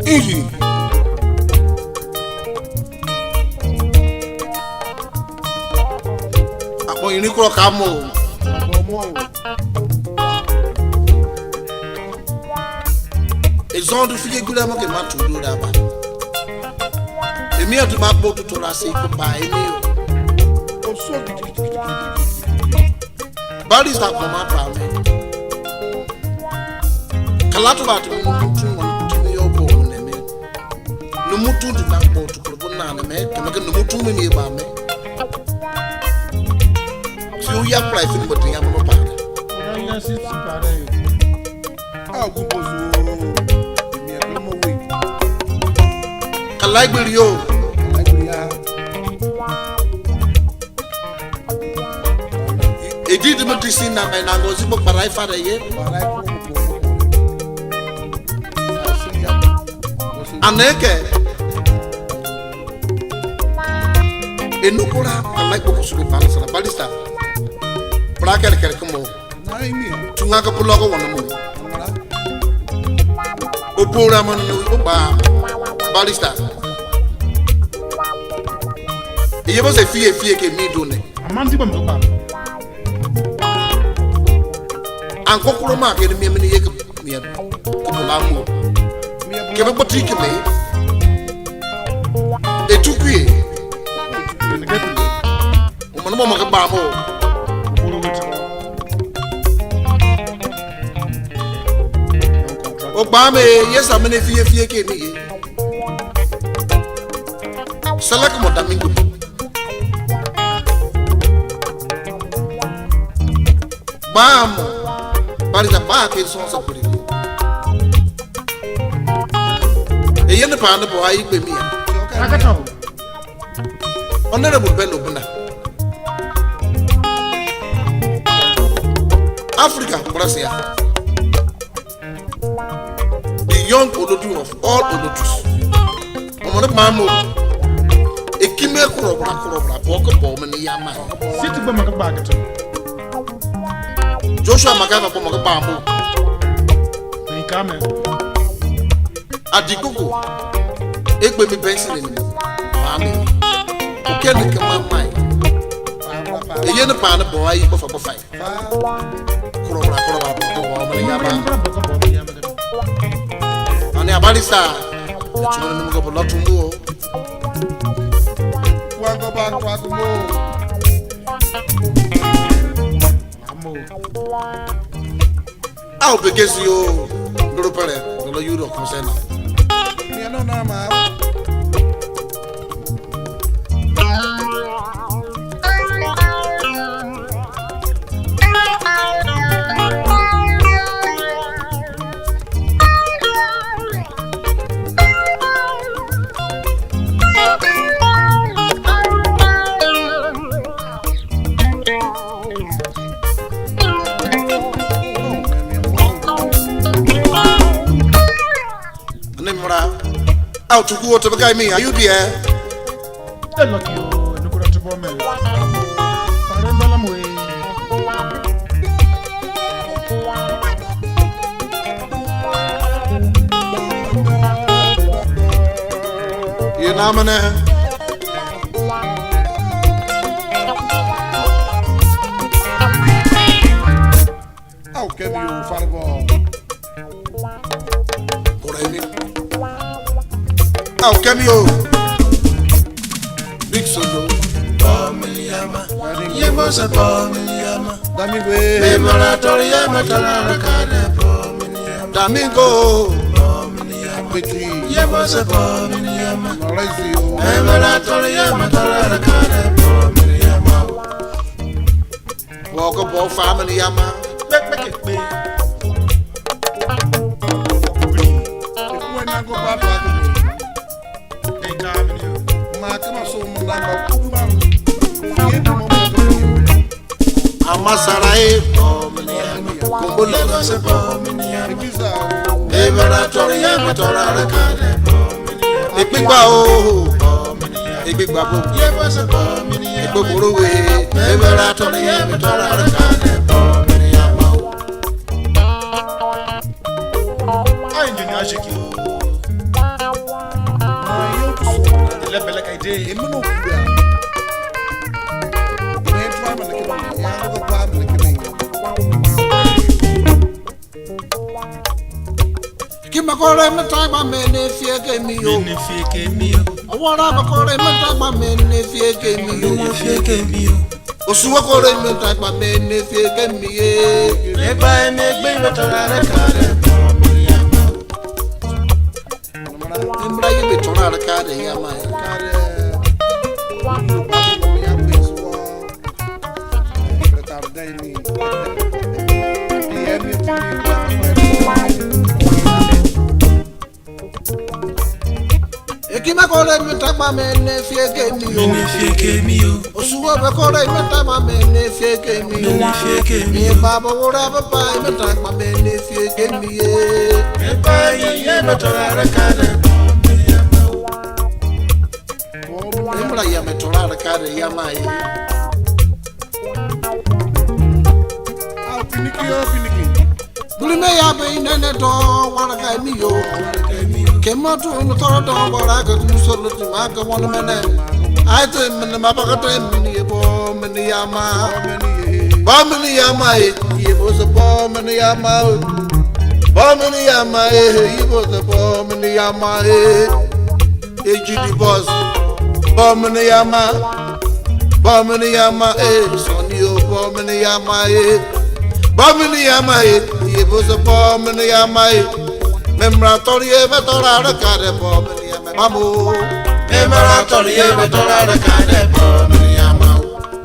Easy. Apo ini kuro kamu. Ezon du fiye gula mo ke ma tudu da ba. Emi atu ma bo tutu la se ko ba emi o. O so Bali sta ko ma pa me. Kala to ba to mo yo bo ne me. No mutu du na bo to ko na ne me, to me no mutu me me ba me. Si o ya price ni bo tin ya mo pa. Ya si para yo. Ah, go bozo. Like with you. It did not see now, and I was able to buy for the year. And again, in Nukura, I like books to balance and a ballista. Bracket Kerkamo. Tunaka Pulago on the moon. Opuraman Uba Ballista. Il y a des filles qui m'y donnent. Encore pour le marché, il y a des filles qui m'y donnent. Qui m'y donnent. Et tout cuit. On m'a demandé pas mot. Obama, yes, I'm a filles qui m'y donnent. Select mon Domingo. Bam! But it's a back in songs of pretty. A young panda boy, with me. Honorable Bello Buna. Africa, Brazil. The young Ododu of all Ododus. On the Mammo. A Kimmer Kurobra, walk a bomb in the Yama. City Bamaka. Joshua Magava from Bamboo. Adikuku. It will be pencil in Mammy. Who can come on mine? A young pan of boy of a fight. Kurobra, on the Abalista. The children go a lot to move. Go back to move. I'll be guess you, Grupere, the Euro concern. You know, Nama. Out to go to the guy, me, are you there? I look you, look at the woman. You know, man. How can you find How can you? Big solo. Bomiliama. Yemos a bomiliama. Damigo. Memoratoria matala kana bomiliama. Domingo. Bomiliama. Yemos a bomiliama. Memoratoria matala kana bomiliama. Walk up all family yama. Make it me. When I go back. Amasarai, Kumbulo, Everatoria, Matora, a big bow, a big babu, a buburu, Everatoria, Matora, I engineer. Lebele kai de. emu no kura me twa me ke no ya no kwa me ke no ki ma kore me ta ba me ne fie ke mi yo Ne fie ke mi yo. awara ba kore me ta ba me ne fie ke mi yo Ne fie ke mi yo. osuwa kore me ta ba me ne fie ke mi ye Le ba me gbe lo to ra re ka re. Embra ye be tora ra ka de ya ma Ekima kore me ta ba me ne fie ke mi yo Ne fie ke mi yo. osuwa be kore me ta ba me ne fie ke mi yo Ne fie ke mi mi yo. baba wora ba ba me ta ba me ne fie ke mi ye Le ba ye lo to ra re ka re. Embra ya me tora ra ka de ya ma ye Guli me ya be nene do wara ka mi yo Kema tu no toro do wara ka tu so lo ti ma ka wona mene ai te mene ma ba ka te mene ye bo mene ya ma ba mene ya ma ye bo so bo mene ya ma ba mene ya ma ye bo so bo mene ya ma e ji di boss ba mene ya ma so ni o ba mene ya ma Bomini yamae, ye was a bomini yamae. Memoratory ever tora the cade bomini yamae. Mamu, memoratory ever tora the cade bomini yamae.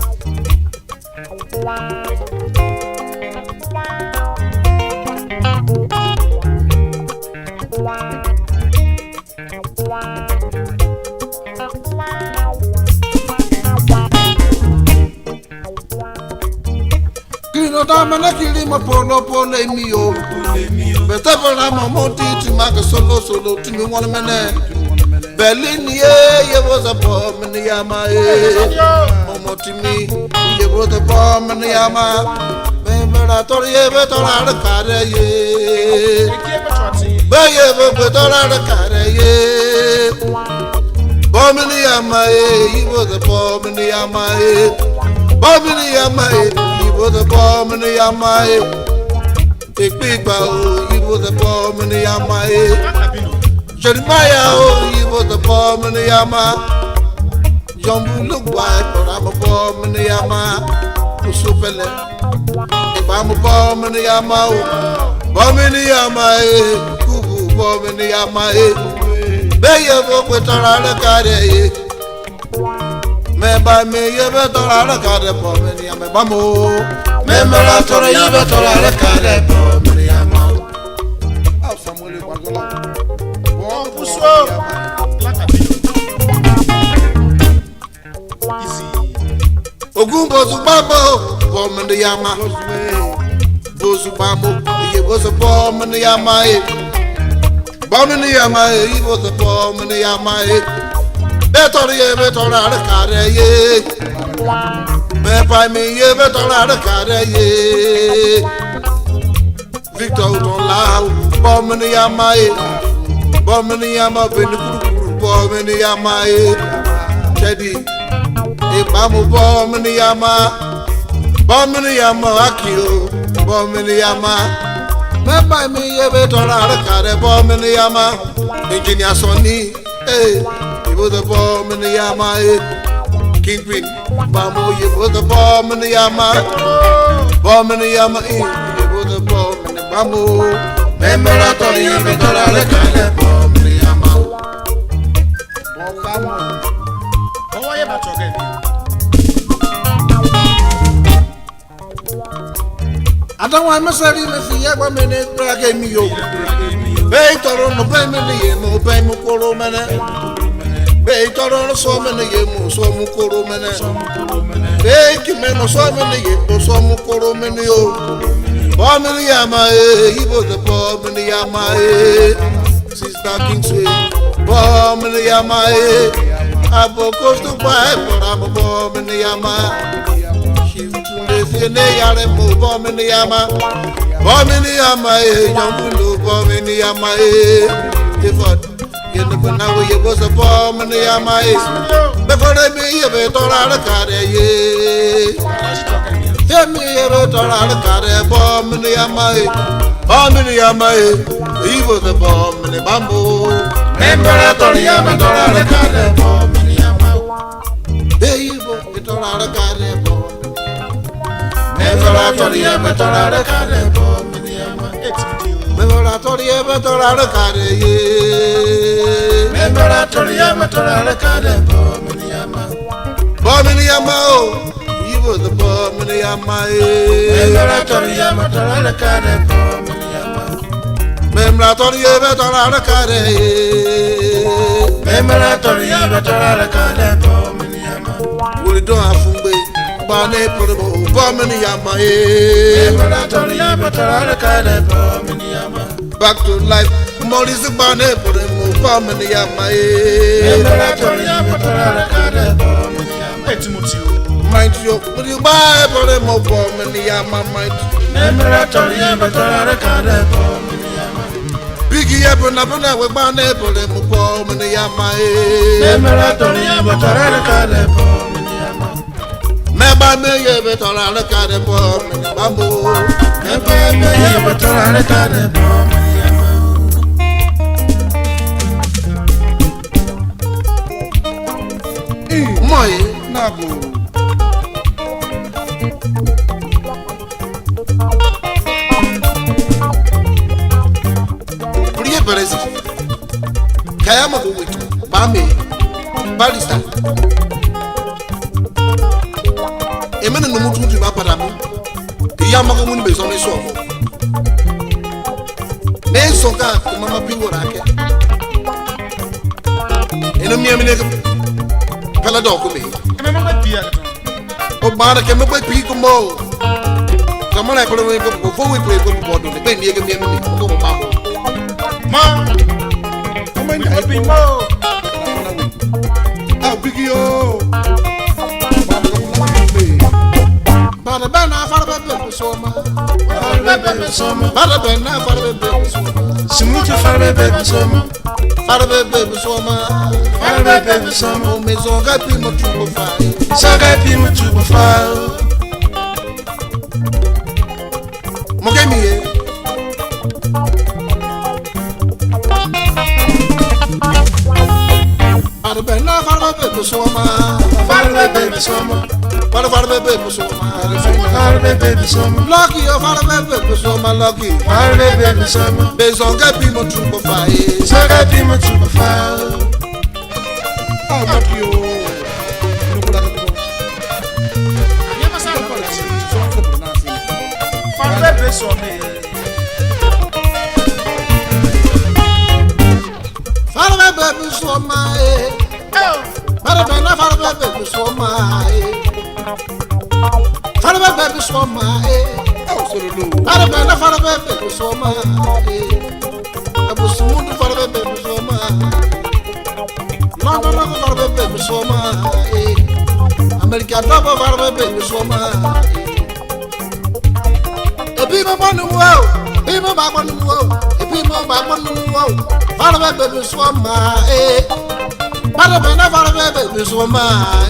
Kino damana kili ma polo mi yo. Bete vola ma monti tu ma ka solo tu mi wona mene. Berlin ye was a bomb in yama Momoti mi ye was a bomb in yama. Memoratory ever tora the cade ye. Bay ever tora the cade ye. Bomb in yama he was a bomb in yama Bomb in yama was a bomb in the Yamae. A big bow, he was a bomb in the Yamae. Jeremiah, he was a bomb in the Yama. Jumbo look white, but I'm a bomb in the Yama. Usupele. If I'm a bomb in the Yama, bomb in the Yamae, Kubu bomb in the Yamae. Bay of with a cade. Me by me, you better a cade bomb in the Yama. Bamo. Memoratory ever tora the cade bomb in the Yama. How someone was along. Ogumbo Zubamo, bomb in the Yama. Bozubamo, he was a bomb in the Yama. Bomb in the Yama, he was a bomb in the Yama. Better the cade. Me by me, ye better the cade. Victor don't lie, bomb in the Yama. Bomb in the Yama, bomb in the Yama. Teddy. Bamu bomini yama akio bomini yama me mi ye be tora kare bomini yama engineer Sonny he was the bomini yama Kingpin bamu ye was the bomini yama he was the bomini bamu memoratory ye be tora kare bomini yama bamu Oh, yeah, but okay. I don't want my son to see a minute, but I gave me your Baytor on the payment, no payment for man. Baytor on so many years, so mukoro man. Bake him and so many years, so mukoro man. Bomini Yama, he was the Bomini Yama, Sister Kingsley, Bomini Yama. Abocos to buy, but I'm a bomb in the Yama. She lives in the Yaremo, bomb in the Yama. Bomb in the Yama, young blue bomb in the Yama. Get the now you was a bomb and the Amai. Before they be a bit or out of carrier, ye. Hear me a bit or out of carrier, bomb in the Amai. Bomb in the Amai. He was a bomb in the bamboo. Remember that or the Amador carrier, bomb in the Amai. There you go, it all out of carrier, bomb. Remember that or the Amador carrier, bomb in the Amai. Memoratoria Matorada Cade, Memoratoria Matorada Cade, Bominiama, you were the Bominiama, Memoratoria Matorada Cade, Memoratoria Matorada Cade, Memoratoria Matorada Cade, we don't have Fumbe, Bane Portable, Bominiama, Memoratoria Matorada Cade, back to life, Molly's a banner for the move, family, mind you, will you buy for the move, family, Biggie up and up and up with banner for the move, family, Never may ever turn out a card of bamboo. Never may ever turn out a card of Moi, Nabu. Priya Perez, Kayama with Bambi, Balista. Emene no mutu tu apara mo ya mako mun be so me so me so ka mama pingora ke eno mi amene pala do ko me mama pia o bara ke me ko pi ko mo kama na ko me ko fo we play ko mo do be mi ke mi amene ko mo pa mo ma o me ni pi mo ah bigio Para bana para bebe soma. Para bebe soma. Para bana para bebe soma. Simuti para bebe soma. Para bebe soma. Para bebe soma. O maison gapi mo tubo fai. Sa gapi mo tubo fai. Mo gemi e. Para bana para bebe soma. Para bebe soma. Para bebe soma. Lucky of our baby, so my lucky. Our baby, summer. Based on get people to fire. So get people to fire. How about you? I never saw a policy. For baby, so me. For baby, so my. Para baby, so my. Para bebe soma para bebe soma abus mundo para bebe soma não para bebe soma America double para bebe soma e bima banu wow bima banu wow e bima banu wow para bebe soma para bebe soma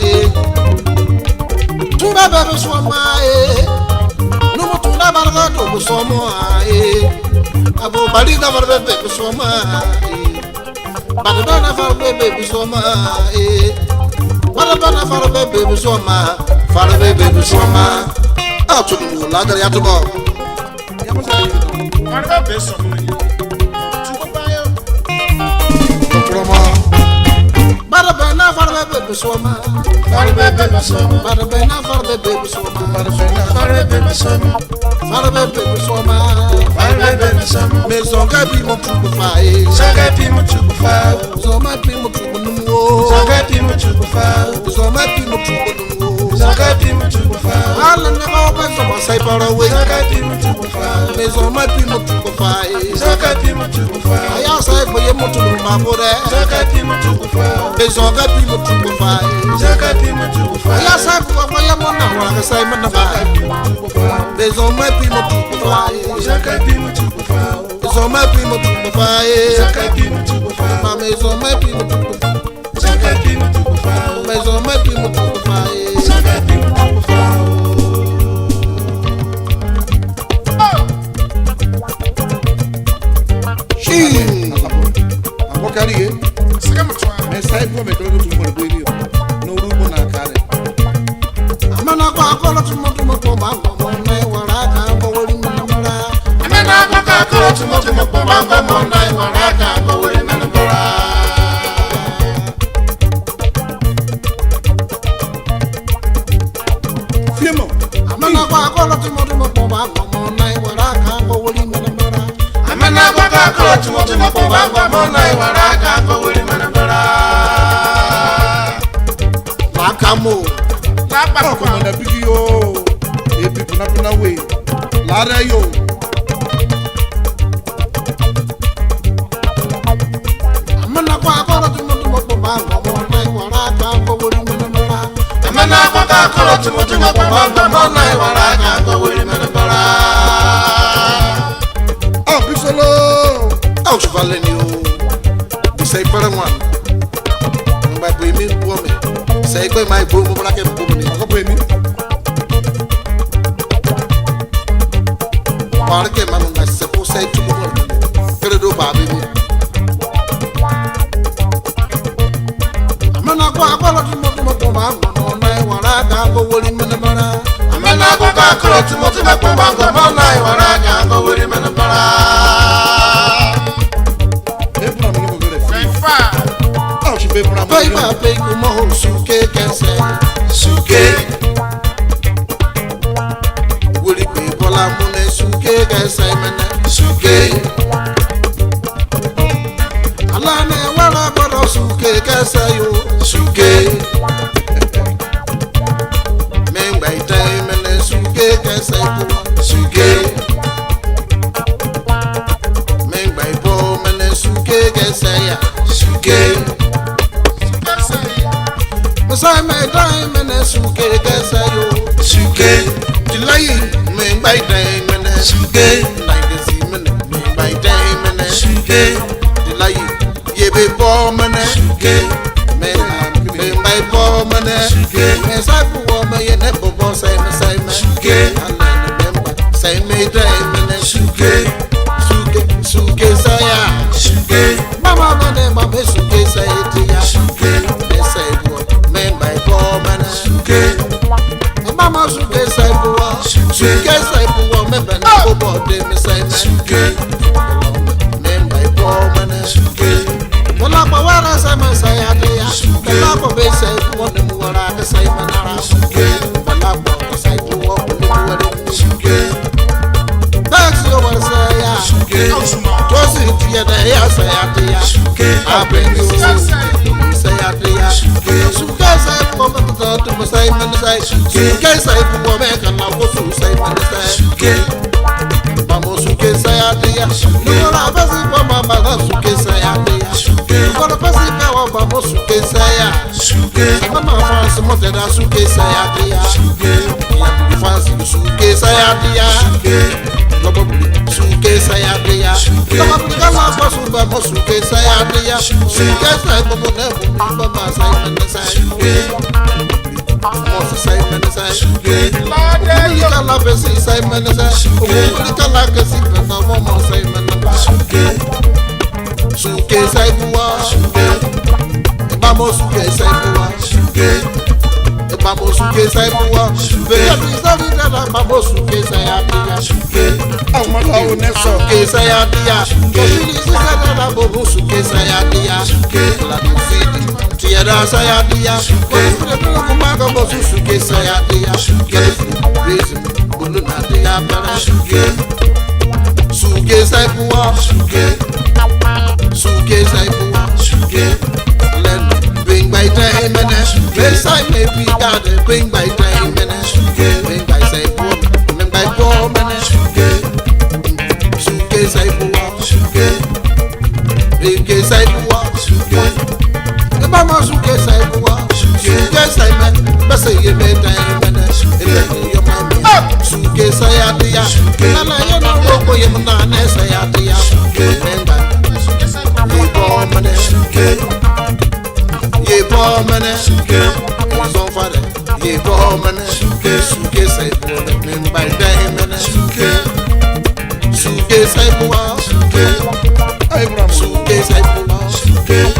Tu na bebe soma no tu na barga to soma abo bali na bebe soma barga na bebe soma barga na bebe soma bebe soma ah tu no la dar ya to bo ya mo se barga bebe soma tu ko ba yo to promo barga na bebe soma para bebe soma para bebe soma para bebe soma para bebe soma para bebe soma maison gapi mo tubo fai sa gapi mo tubo fai so ma pi mo tubo no sa gapi mo tubo fai so ma pi mo tubo no sa gapi mo tubo fai ala na ba ba so sai para we sa gapi mo tubo fai maison ma pi mo tubo fai sa gapi mo tubo fai aya sai bo ye mo tubo ma bore sa gapi mo tubo fai maison gapi mo tubo fai sa gapi mo tubo fai aya sai bo ya mo na wa sai mo na fai maison ma pi mo tubo fai sa gapi mo tubo fai so ma pi mo tubo fai sa gapi mo tubo fai meso mepi mutukufa. Sagapi mutukufa. Meso mepi mutukufa. Sagapi mutukufa. Shin. Abokari ye. Sigamutwa. Mesa ipo mekolo tumbo bwili. No rubo na kale. Amana kwa akolo tumo kwa bango mona waraka kwa wali mnamara. Amana kwa akolo tumo kwa bango mona waraka kwa wali mnamara. Fiemo. Amana kwa akolo tumo kwa bango mona waraka kwa wali mnamara. Amana kwa akolo tumo kwa bango mona waraka kwa wali mnamara. Lakamo. Lapa Kwa na bigi yo. Epi puna we. Lara yo. Amana kwa akolo tumo kwa bango mona waraka kwa wali mnamara. Amana kwa akolo tumo kwa bango mona waraka kwa wali mnamara. Oh, bisolo. Oh, chevaleni yo. Bisai para mwan. Mbai bui mi buome. Sai koi mai buome para ke buome ni. Ko bui mi. Para ke manu ngai se po sai tu buome. Kere do ba bi. Amana kwa kwa lo tumo ko ba no nai wala ka ko woli mena mara. Amana kwa akolo tumo kwa bango mona waraka kwa wali mnamara. E pra mi ko gore. Fa. Oh, chi be pra Pai mi. pa pe ku mo suke kense. Suke. Woli pe bola mune suke ga sai mena. Suke. Ala ne wala bola suke ga sai yo. Suke. Mengba itai mena suke ga sai ko. Suke. Mengba ibo mena suke ga sai ya. Suke. Masai me dai mena suke ga sai yo. Suke. Dilai mengba itai mena Suke. Legacy mena mengba itai mena Suke. Dilai yebe bo mena Suke. mengba ibo mena Suke. me sai ko me ye ne bo sai me sai me Suke. Ala ne memba sai me dai mena Suke. suke sai ya. Suke. Mama no ne ma be suke sai ti ya. Suke. Me sai bo mengba ibo mena Suke. Mama suke sai bo suke sai bo me be na bo bo de me sai me Suke. mengba ibo mena Suke. Wala pa wara sai me sai ya ti ya. Wala pa be sai bo ne mu wara ka sai manara. Suke. Wala pa sai bo wo ne mu wara. Suke. Thanks yo wara sai ya. Suke. Tosi ti ya da ya sai ya ti ya. Suke. Aben yo sai ya ti ya. Suke sai bo me to to me sai me sai. Suke sai bo me ka na ko su sai me sai. Suke. Vamos suke sai ya ti ya. No la basi bo mama na suke sai ya ti ya. Suke. Ko la basi ka wa vamos suke sai ya. Suke. Mama France mo te da suke sai ya ti ya. Suke. France suke sai ya ti ya. Lobo suke sai ya ti ya. Lobo ka la ko su ba mo suke sai ya ti ya. Suke sai bo mo ne bo ba sai me sai. Mo sai me sai. Ni ka la be sai me sai. Ni ka la ke si pe na mo sai me sai. Suke sai buwa. Vamos suke sai buwa. Vamos suke sai buwa. Veya bisa vida na vamos suke sai atia. Oh mala o neso. Suke sai atia. Kosili sisa na bobo suke sai atia. La musiti. Tiara sai atia. Kosili na kumaga bosu suke sai atia. Bisi bulu na atia para. Suke sai buwa. Suke sai buwa. Bring by time and Yes, I may be God, bring by time and bring by say poor, and by poor man, suke say poor, bring say poor, the mama suke say poor, suke say man, but say you may time and your mammy, suke say at the yash, and I know what you say at the yash, bring by poor man, suke Son fare ye bo mene suke sai bo min bai dai mene suke sai bo suke Abraham suke sai bo suke